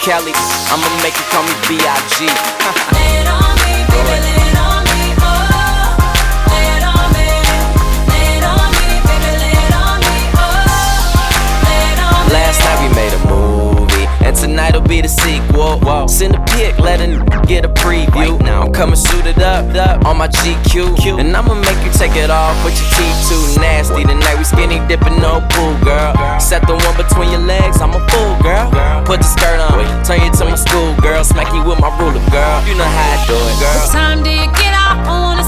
Kelly, I'ma make you call me B.I.G. Lay it on me, baby, lay it on me, oh. Lay it on me, lay it on me, baby, lay it on me, oh. Lay it on me. Last night we made a movie, and tonight'll be the sequel. Whoa. Send a pic, let a get a preview. Right now I'm coming suited up on my GQ, and I'ma make you take it off with your teeth too nasty. Tonight we skinny dipping, no pool, girl. Set the one between your legs, I'm a fool, girl. Put the skirt on, turn you to my school, girl. Smack you with my ruler, girl. You know how I do it, girl. What time do you get out? I wanna